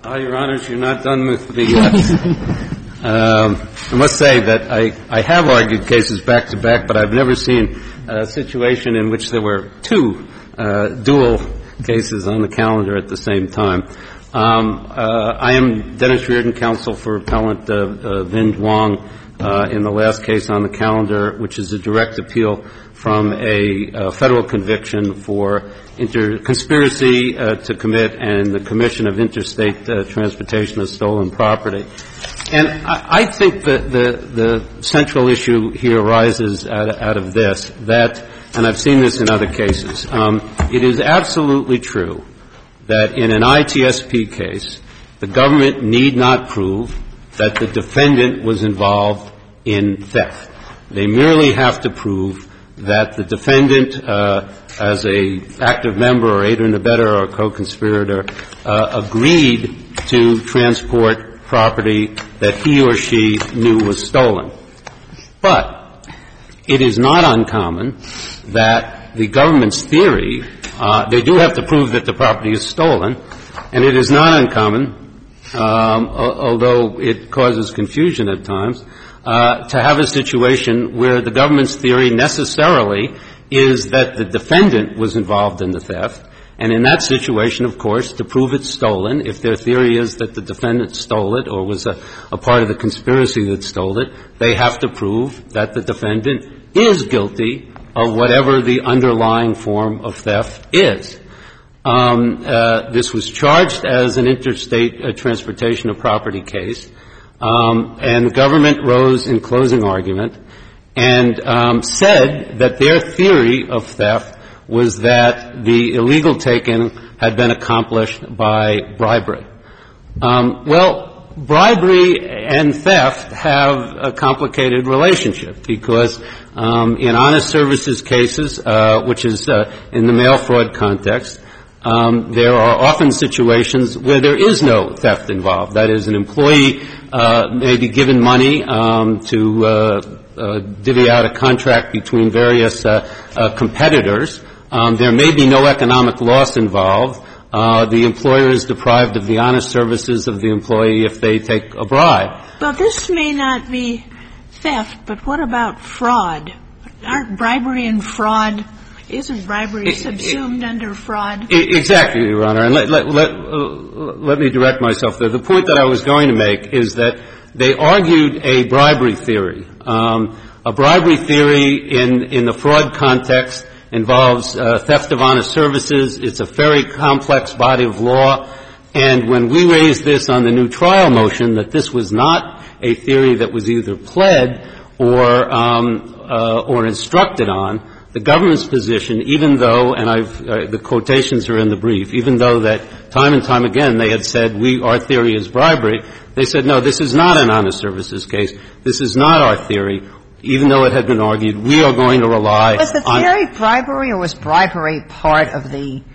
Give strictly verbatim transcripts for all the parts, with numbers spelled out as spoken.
Uh, Your Honors, you're not done with the uh, um, I must say that I, I have argued cases back to back, but I've never seen a situation in which there were two uh, dual cases on the calendar at the same time. Um, uh, I am Dennis Reardon, counsel for Appellant uh, uh, Vinh Duong uh, in the last case on the calendar, which is a direct appeal from a uh, federal conviction for inter- conspiracy uh, to commit and the commission of interstate uh, transportation of stolen property. And I, I think that the, the central issue here arises out of, out of this, that, and I've seen this in other cases, um, it is absolutely true that in an I T S P case, the government need not prove that the defendant was involved in theft. They merely have to prove that the defendant, uh, as a active member or aider and abettor or co-conspirator, uh, agreed to transport property that he or she knew was stolen. But it is not uncommon that the government's theory, uh, they do have to prove that the property is stolen, and it is not uncommon, um, although it causes confusion at times, Uh, to have a situation where the government's theory necessarily is that the defendant was involved in the theft, and in that situation, of course, to prove it's stolen, if their theory is that the defendant stole it or was a, a part of the conspiracy that stole it, they have to prove that the defendant is guilty of whatever the underlying form of theft is. Um, uh, this was charged as an interstate uh, transportation of property case. Um, and the government rose in closing argument and um, said that their theory of theft was that the illegal taking had been accomplished by bribery. Um, well, bribery and theft have a complicated relationship because um, in honest services cases, uh, which is uh, in the mail fraud context, Um, there are often situations where there is no theft involved. That is, an employee uh, may be given money um, to uh, uh, divvy out a contract between various uh, uh, competitors. Um, there may be no economic loss involved. Uh, the employer is deprived of the honest services of the employee if they take a bribe. Well, this may not be theft, but what about fraud? Aren't bribery and fraud Isn't bribery it, subsumed it, under fraud? It, exactly, Your Honor. And let, let, let, uh, let me direct myself there. The point that I was going to make is that they argued a bribery theory. Um, a bribery theory in, in the fraud context involves uh, theft of honest services. It's a very complex body of law. And when we raised this on the new trial motion, that this was not a theory that was either pled or, um, uh, or instructed on, the government's position, even though, and I've, uh, the quotations are in the brief, even though that time and time again they had said, we, our theory is bribery, they said, no, this is not an honest services case. This is not our theory. Even though it had been argued, we are going to rely on. Was the theory bribery, or was bribery part of the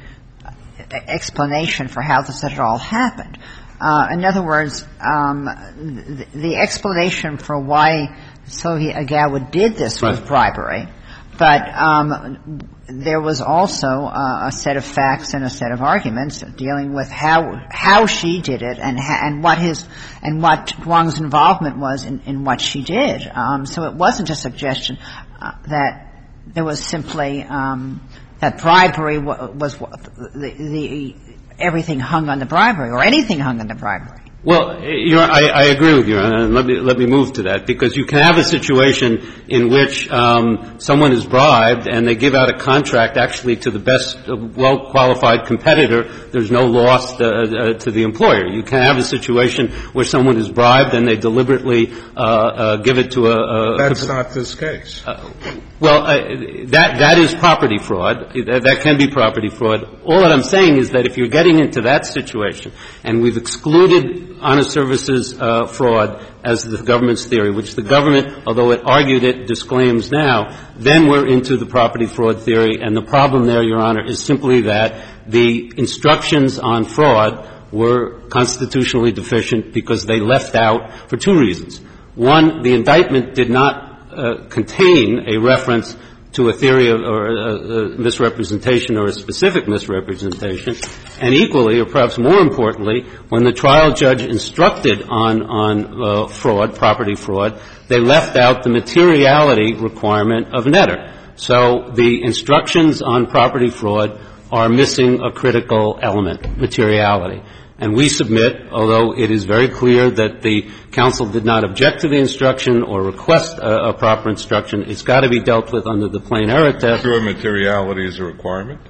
explanation for how this had all happened? Uh, in other words, um, the, the explanation for why Sohey Agawa did this was right. bribery. But um, there was also uh, a set of facts and a set of arguments dealing with how how she did it and ha- and what his and what Duong's involvement was in, in what she did. Um, so it wasn't a suggestion uh, that there was simply um, that bribery w- was the, the everything hung on the bribery or anything hung on the bribery. Well, you're, I, I agree with you, and let me let me move to that, because you can have a situation in which um, someone is bribed and they give out a contract actually to the best, uh, well-qualified competitor. There's no loss to, uh, to the employer. You can have a situation where someone is bribed and they deliberately uh, uh, give it to a. a That's a, not this case. Uh, well, uh, that that is property fraud. That, that can be property fraud. All that I'm saying is that if you're getting into that situation, and we've excluded honest services uh, fraud as the government's theory, which the government, although it argued it, disclaims now, then we're into the property fraud theory. And the problem there, Your Honor, is simply that the instructions on fraud were constitutionally deficient because they left out for two reasons. One, the indictment did not uh, contain a reference to a theory of, or a, a misrepresentation or a specific misrepresentation. And equally, or perhaps more importantly, when the trial judge instructed on, on uh, fraud, property fraud, they left out the materiality requirement of Netter. So the instructions on property fraud are missing a critical element, materiality. And we submit, although it is very clear that the counsel did not object to the instruction or request a, a proper instruction, it's got to be dealt with under the plain error test. Sure, materiality is a requirement?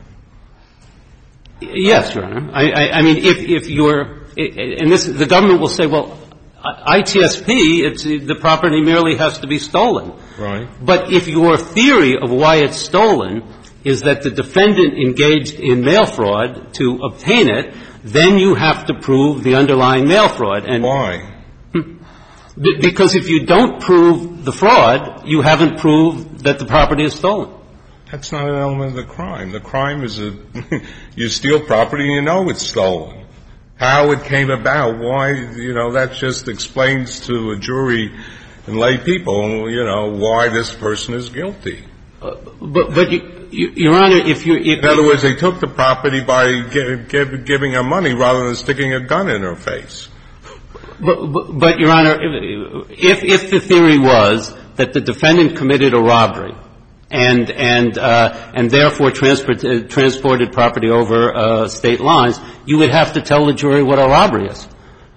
Yes, Your Honor. I, I, I mean, if, if you're, and this, the government will say, well, I T S P, it's, the property merely has to be stolen. Right. But if your theory of why it's stolen is that the defendant engaged in mail fraud to obtain it, then you have to prove the underlying mail fraud. And why? Because if you don't prove the fraud, you haven't proved that the property is stolen. That's not an element of the crime. The crime is a you steal property and you know it's stolen. How it came about, why, you know, that just explains to a jury and lay people, you know, why this person is guilty. Uh, but, but you, you, Your Honor, if you, if in other words, they took the property by give, give, giving her money rather than sticking a gun in her face. But, but, but Your Honor, if, if the theory was that the defendant committed a robbery and and uh, and therefore transport, uh, transported property over uh, state lines, you would have to tell the jury what a robbery is.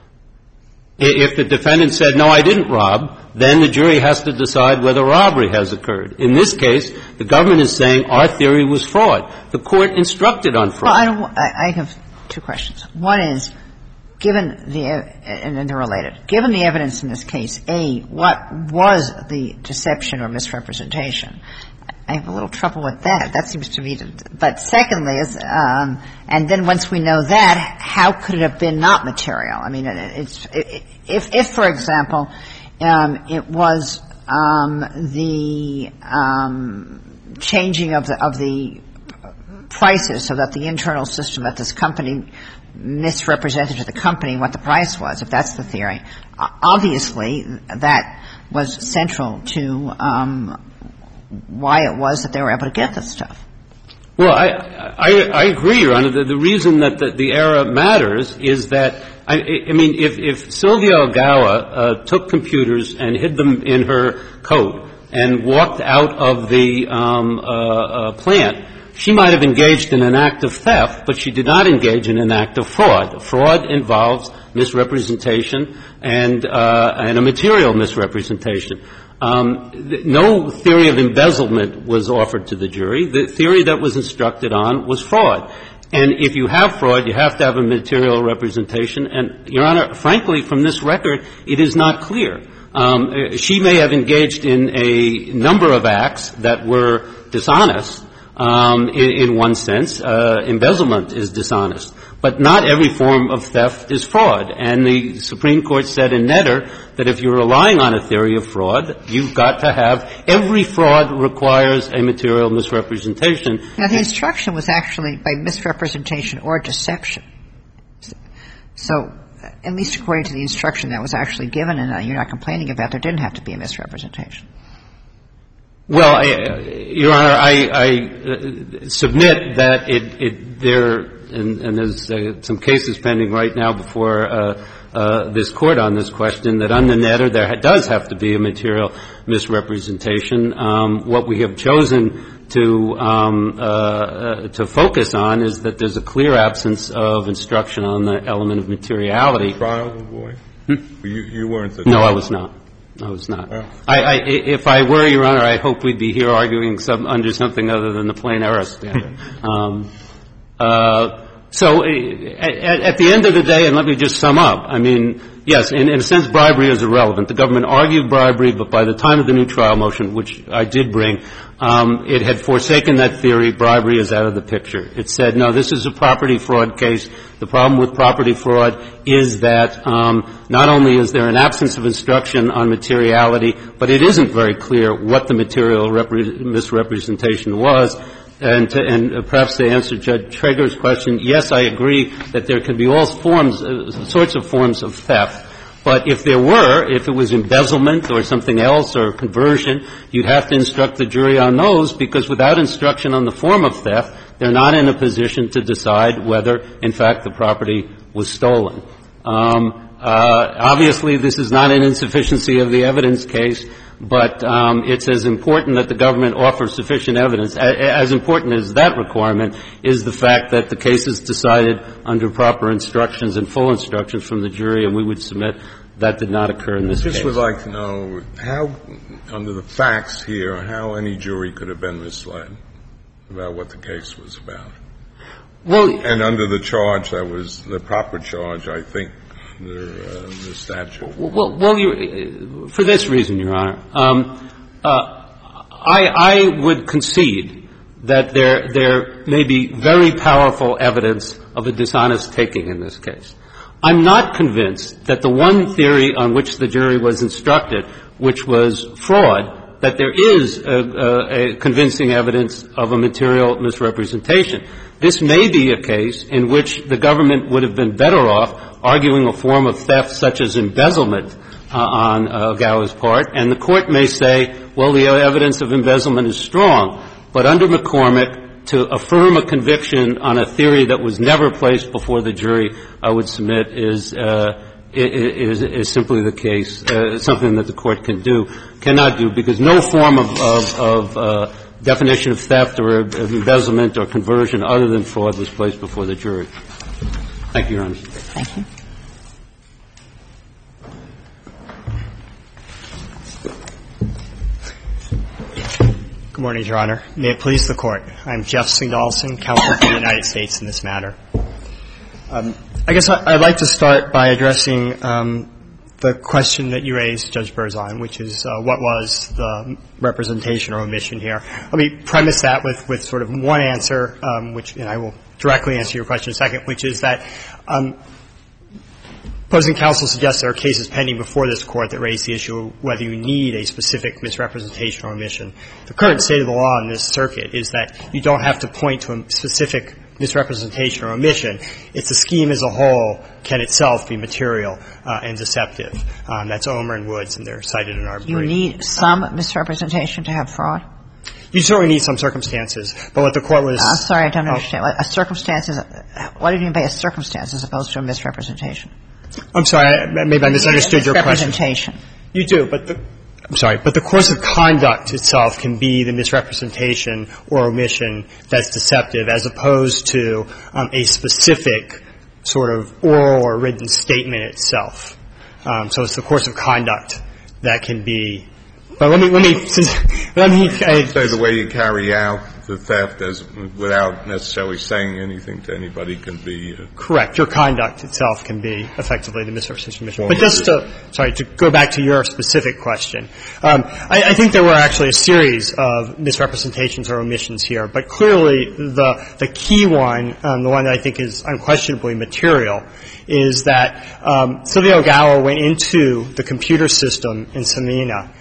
If the defendant said, no, I didn't rob, then the jury has to decide whether robbery has occurred. In this case, the government is saying our theory was fraud. The court instructed on fraud. Well, I, don't, I, I have two questions. One is, given the, and then they're related, given the evidence in this case, A, what was the deception or misrepresentation? I have a little trouble with that. That seems to me to, but secondly is, um, and then once we know that, how could it have been not material? I mean, it's, it, if, if, for example, um, it was, um, the, um, changing of the, of the prices so that the internal system at this company misrepresented to the company what the price was, if that's the theory, obviously that was central to, um, why it was that they were able to get this stuff. Well, I, I, I agree, Your Honor. The, the reason that the, the error matters is that, I, I mean, if, if Sylvia Ogawa uh, took computers and hid them in her coat and walked out of the um, uh, uh, plant, she might have engaged in an act of theft, but she did not engage in an act of fraud. Fraud involves misrepresentation and, uh, and a material misrepresentation. Um, no theory of embezzlement was offered to the jury. The theory that was instructed on was fraud. And if you have fraud, you have to have a material representation. And, Your Honor, frankly, from this record, it is not clear. Um, she may have engaged in a number of acts that were dishonest. Um, in, in one sense, uh, embezzlement is dishonest. But not every form of theft is fraud. And the Supreme Court said in Netter that if you're relying on a theory of fraud, you've got to have every fraud requires a material misrepresentation. Now, the instruction was actually by misrepresentation or deception. So, at least according to the instruction that was actually given, and you're not complaining about, there didn't have to be a misrepresentation. Well, I, Your Honor, I, I uh, submit that it, it there, and, and there's uh, some cases pending right now before uh, uh, this Court on this question, that under Netter there ha- does have to be a material misrepresentation. Um, what we have chosen to um, uh, uh, to focus on is that there's a clear absence of instruction on the element of materiality. Trial, boy? Hmm? You, you weren't the No, I was not. I was not. Well, I, I, if I were, Your Honor, I hope we'd be here arguing some, under something other than the plain error standard. um, uh, so, at, at the end of the day, and let me just sum up. I mean, yes, in, in a sense, bribery is irrelevant. The government argued bribery, but by the time of the new trial motion, which I did bring, um, it had forsaken that theory. Bribery is out of the picture. It said, no, this is a property fraud case. The problem with property fraud is that um, not only is there an absence of instruction on materiality, but it isn't very clear what the material repre- misrepresentation was. And, to, and perhaps to answer Judge Traeger's question, yes, I agree that there can be all forms, uh, sorts of forms of theft. But if there were, if it was embezzlement or something else or conversion, you'd have to instruct the jury on those, because without instruction on the form of theft, they're not in a position to decide whether, in fact, the property was stolen. Um, uh, obviously, this is not an insufficiency of the evidence case, but um, it's as important that the government offer sufficient evidence. A- as important as that requirement is the fact that the case is decided under proper instructions and full instructions from the jury, and we would submit that did not occur in this I just case. would like to know how, under the facts here, how any jury could have been misled about what the case was about. Well, and under the charge that was the proper charge, I think, under uh, the statute. Well, well you, for this reason, Your Honor, um, uh, I, I would concede that there, there may be very powerful evidence of a dishonest taking in this case. I'm not convinced that the one theory on which the jury was instructed, which was fraud, that there is a, a, a convincing evidence of a material misrepresentation. This may be a case in which the government would have been better off arguing a form of theft such as embezzlement uh, on uh, Gower's part, and the court may say, well, the evidence of embezzlement is strong, but under McCormick, to affirm a conviction on a theory that was never placed before the jury, I would submit, is uh, is, is simply the case, uh, something that the court can do, cannot do, because no form of, of, of uh, definition of theft or of embezzlement or conversion other than fraud was placed before the jury. Thank you, Your Honor. Thank you. Good morning, Your Honor. May it please the Court. I'm Jeff Singdalson, counsel for the United States in this matter. Um, I guess I, I'd like to start by addressing um, the question that you raised, Judge Berzon, which is uh, what was the representation or omission here. Let me premise that with, with sort of one answer, um, which, and I will directly answer your question in a second, which is that um, opposing counsel suggests there are cases pending before this Court that raise the issue of whether you need a specific misrepresentation or omission. The current state of the law in this circuit is that you don't have to point to a specific misrepresentation or omission. It's the scheme as a whole can itself be material uh, and deceptive. Um, that's Omer and Woods, and they're cited in our brief. You need some misrepresentation to have fraud? You certainly need some circumstances, but what the Court was... Uh, sorry, I don't oh. understand. A circumstance is, what do you mean by a circumstance as opposed to a misrepresentation? I'm sorry, maybe I misunderstood your question. Misrepresentation. You do, but the, I'm sorry, but the course of conduct itself can be the misrepresentation or omission that's deceptive, as opposed to um, a specific sort of oral or written statement itself. Um, so it's the course of conduct that can be. But let me let me since, let me I, say the way you carry out the theft as without necessarily saying anything to anybody can be uh, correct. Your conduct itself can be effectively the misrepresentation. But just to sorry to go back to your specific question, um, I, I think there were actually a series of misrepresentations or omissions here. But clearly, the the key one, um, the one that I think is unquestionably material, is that um, Sylvia Ogawa went into the computer system in Samina,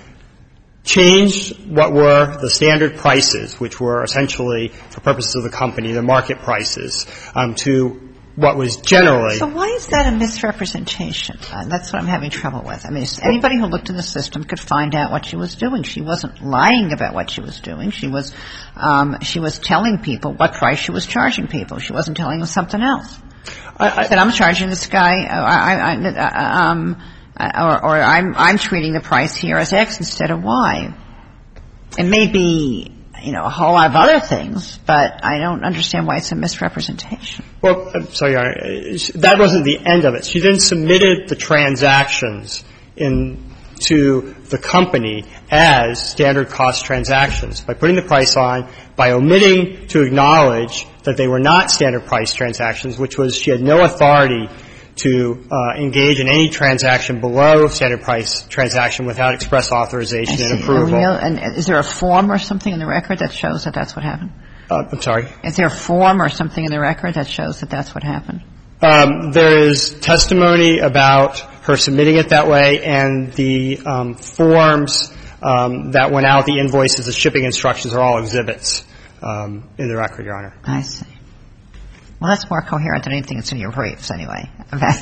changed what were the standard prices, which were essentially, for purposes of the company, the market prices, um, to what was generally. So why is that a misrepresentation? Uh, that's what I'm having trouble with. I mean, anybody who looked in the system could find out what she was doing. She wasn't lying about what she was doing. She was, um, she was telling people what price she was charging people. She wasn't telling them something else. I, I said, I'm charging this guy, uh, I, I, uh, um, or, or I'm, I'm treating the price here as X instead of Y. It may be, you know, a whole lot of other things, but I don't understand why it's a misrepresentation. Well, I'm sorry, Your Honor, that wasn't the end of it. She then submitted the transactions in to the company as standard cost transactions by putting the price on, by omitting to acknowledge that they were not standard price transactions, which was she had no authority to uh, engage in any transaction below standard price transaction without express authorization and approval. And, and is there a form or something in the record that shows that that's what happened? Uh, I'm sorry? Is there a form or something in the record that shows that that's what happened? Um, there is testimony about her submitting it that way, and the um, forms um, that went out, the invoices, the shipping instructions are all exhibits um, in the record, Your Honor. I see. Well, that's more coherent than anything that's in your briefs, anyway.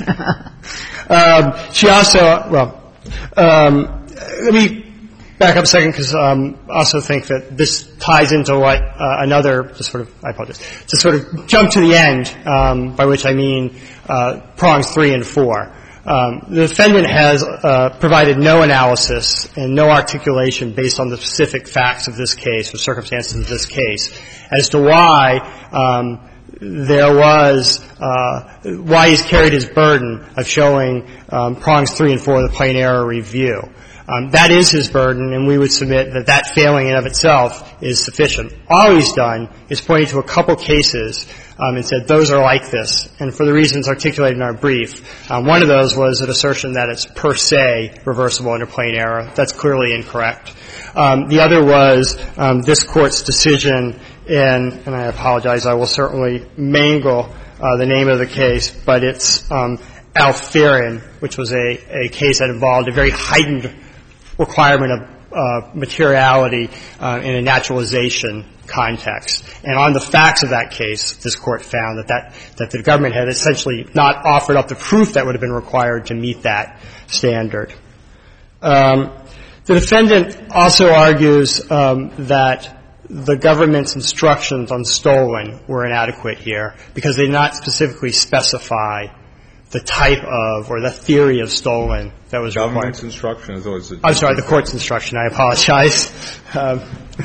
um, she also, well, um, let me back up a second because um, I also think that this ties into what uh, another, just sort of, I apologize, to sort of jump to the end, um, by which I mean uh, prongs three and four. Um, the defendant has uh, provided no analysis and no articulation based on the specific facts of this case or circumstances of this case as to why um, there was uh, why he's carried his burden of showing um, prongs three and four of the plain error review. Um, that is his burden, and we would submit that that failing in of itself is sufficient. All he's done is pointed to a couple cases um, and said those are like this. And for the reasons articulated in our brief, um, one of those was an assertion that it's per se reversible under plain error. That's clearly incorrect. Um, the other was um, this Court's decision in, and I apologize, I will certainly mangle uh, the name of the case, but it's um, Alferin, which was a, a case that involved a very heightened requirement of uh, materiality uh, in a naturalization context. And on the facts of that case, this Court found that, that that the government had essentially not offered up the proof that would have been required to meet that standard. Um, the defendant also argues um, that the government's instructions on stolen were inadequate here because they did not specifically specify the type of or the theory of stolen that was required. Government's instruction is always a I'm sorry, the Court's instruction. I apologize. Um,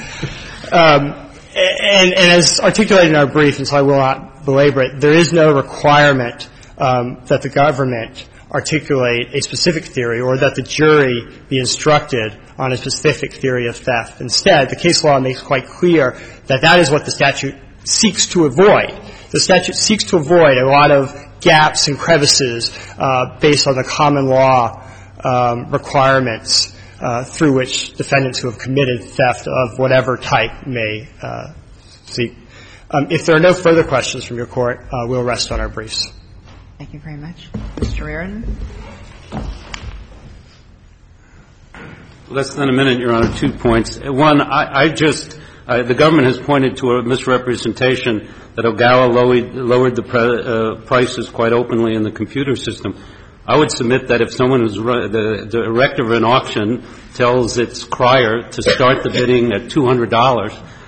um, and, and as articulated in our brief, and so I will not belabor it, there is no requirement um, that the government articulate a specific theory or that the jury be instructed on a specific theory of theft. Instead, the case law makes quite clear that that is what the statute seeks to avoid. The statute seeks to avoid a lot of gaps and crevices uh, based on the common law um, requirements uh, through which defendants who have committed theft of whatever type may uh, seek. Um, if there are no further questions from your Court, uh, we'll rest on our briefs. Thank you very much. Mister Reardon. Less than a minute, Your Honor. Two points. One, I, I just uh, the government has pointed to a misrepresentation that Ogawa lowered, lowered the pre, uh, prices quite openly in the computer system. I would submit that if someone who's run, the, the director of an auction tells its crier to start the bidding at two hundred dollars,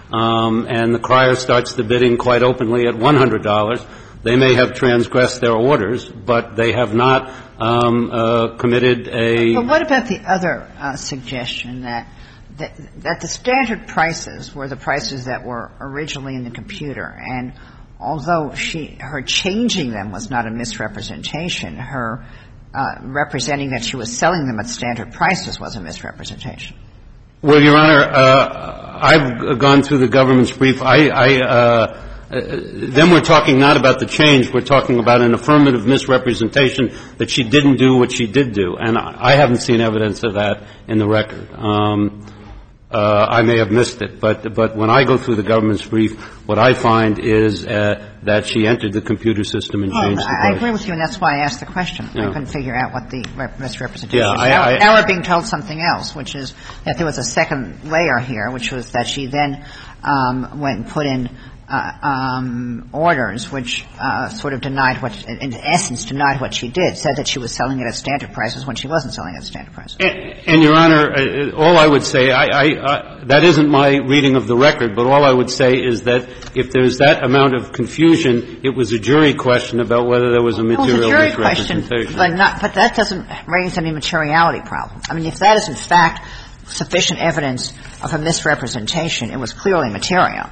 um, and the crier starts the bidding quite openly at one hundred dollars, they may have transgressed their orders, but they have not um, uh, committed a. But what about the other uh, suggestion that, that that the standard prices were the prices that were originally in the computer, and although she her changing them was not a misrepresentation, her uh, representing that she was selling them at standard prices was a misrepresentation? Well, Your Honor, uh, I've gone through the government's brief. I. I uh, Uh, then we're talking not about the change. We're talking about an affirmative misrepresentation that she didn't do what she did do. And I, I haven't seen evidence of that in the record. Um, uh, I may have missed it. But, but when I go through the government's brief, what I find is uh, that she entered the computer system and oh, changed the price. I agree with you, and that's why I asked the question. Yeah. I couldn't figure out what the rep- misrepresentation yeah, is. I, now, I, now we're being told something else, which is that there was a second layer here, which was that she then um, went and put in Uh, um, orders which uh, sort of denied what, in essence, denied what she did, said that she was selling it at standard prices when she wasn't selling it at standard prices. And, and Your Honor, uh, all I would say, I, I, uh, that isn't my reading of the record, but all I would say is that if there's that amount of confusion, it was a jury question about whether there was a material it was a jury misrepresentation. Question, but, not, but that doesn't raise any materiality problem. I mean, if that is in fact sufficient evidence of a misrepresentation, it was clearly material.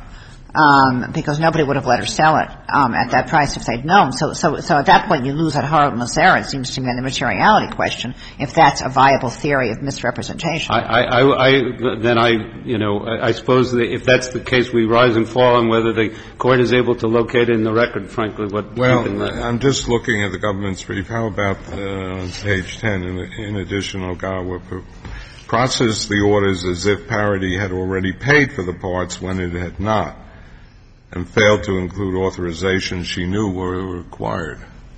Um, because nobody would have let her sell it um, at that price if they'd known. So, so, so at that point, you lose that harmless error. It seems to me on the materiality question, if that's a viable theory of misrepresentation. I, I, I, then I, you know, I, I suppose that if that's the case, we rise and fall on whether the court is able to locate in the record. Frankly, what? Well, I'm just looking at the government's brief. How about uh, page ten? In, in addition, Ogawa processed the orders as if Parity had already paid for the parts when it had not, and failed to include authorizations she knew were required.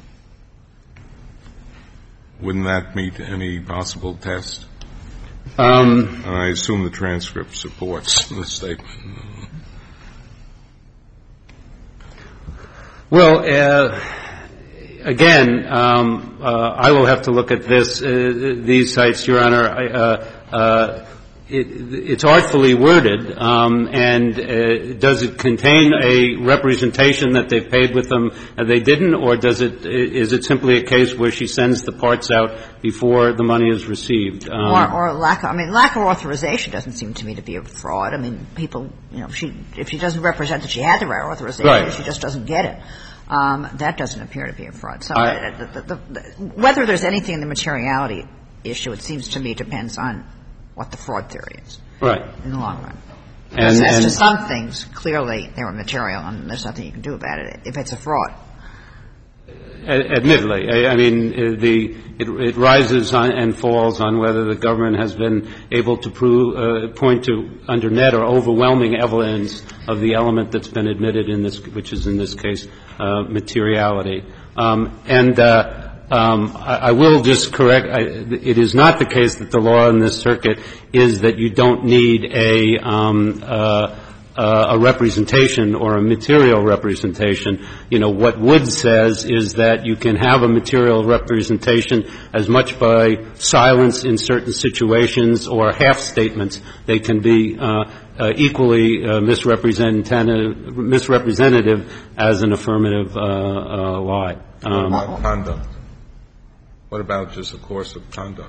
Wouldn't that meet any possible test? Um, and I assume the transcript supports the statement. Well, uh, again, um, uh, I will have to look at this, uh, these sites, Your Honor. I, uh, uh, it, it's artfully worded, um, and uh, does it contain a representation that they paid with them and they didn't, or does it, is it simply a case where she sends the parts out before the money is received? Um, or, or lack of, I mean, lack of authorization doesn't seem to me to be a fraud. I mean, people, you know, she, if she doesn't represent that she had the right authorization, right. she just doesn't get it. Um, that doesn't appear to be a fraud. So I, uh, the, the, the, whether there's anything in the materiality issue, it seems to me, depends on what the fraud theory is. Right. In the long run. And, as and to some things, clearly they were material and there's nothing you can do about it if it's a fraud. Admittedly. I, I mean, the, it, it rises on and falls on whether the government has been able to prove, uh, point to under net or overwhelming evidence of the element that's been admitted in this, which is in this case, uh, materiality. Um, and, uh, Um, I, I will just correct, I, it is not the case that the law in this circuit is that you don't need a, um, uh, uh, a representation or a material representation. You know, what Wood says is that you can have a material representation as much by silence in certain situations or half statements. They can be, uh, uh, equally, uh, misrepresentative, misrepresentative as an affirmative, uh, uh, lie. Um, what about conduct? What about just a course of conduct?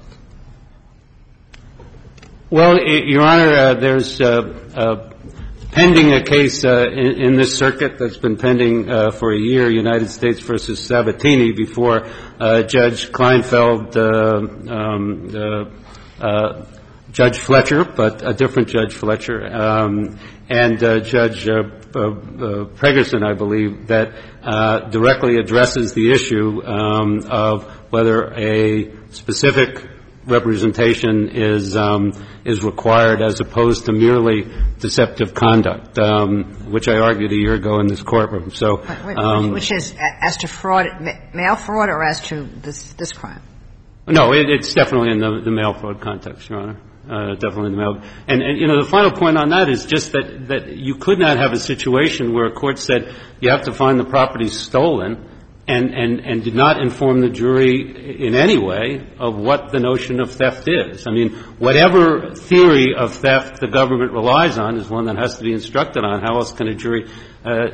Well, Your Honor, uh, there's uh, uh, pending a case uh, in, in this circuit that's been pending uh, for a year, United States versus Sabatini, before uh, Judge Kleinfeld, uh, um, uh, uh, Judge Fletcher, but a different Judge Fletcher, um, and uh, Judge uh, uh, uh, Pregerson, I believe, that uh, directly addresses the issue um, of whether a specific representation is um, is required as opposed to merely deceptive conduct, um, which I argued a year ago in this courtroom. So, um, which is as to fraud, mail fraud, or as to this this crime? No, it, it's definitely in the, the mail fraud context, Your Honor. Uh, definitely in the mail. And, and, you know, the final point on that is just that, that you could not have a situation where a court said you have to find the property stolen and, and, and did not inform the jury in any way of what the notion of theft is. I mean, whatever theory of theft the government relies on is one that has to be instructed on. How else can a jury uh,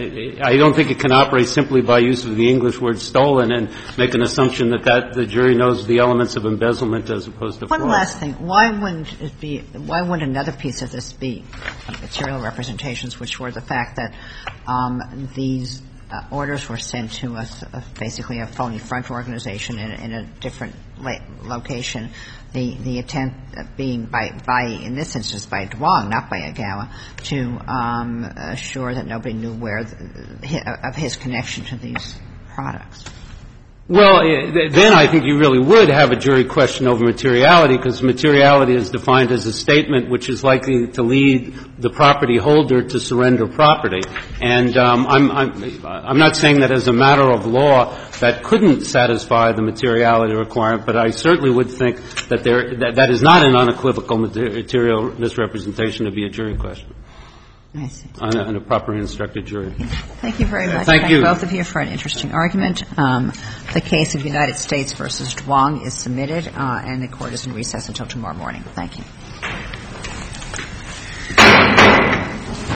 I don't think it can operate simply by use of the English word stolen and make an assumption that, that the jury knows the elements of embezzlement as opposed to fraud. One last thing. Why wouldn't it be, why wouldn't another piece of this be material representations, which were the fact that um, these uh, orders were sent to us, uh, basically a phony front organization in, in a different la- location, the, the attempt being by, by, in this instance, by Duong, not by Agawa, to um, assure that nobody knew where the, of his connection to these products. Well, then I think you really would have a jury question over materiality, because materiality is defined as a statement which is likely to lead the property holder to surrender property. And um, I'm, I'm, I'm not saying that as a matter of law that couldn't satisfy the materiality requirement, but I certainly would think that there that, that is not an unequivocal material misrepresentation to be a jury question. I see. On a, on a properly instructed jury. Thank you very much. Thank, Thank you. both of you for an interesting argument. Um, the case of United States versus Duong is submitted, uh, and the court is in recess until tomorrow morning. Thank you.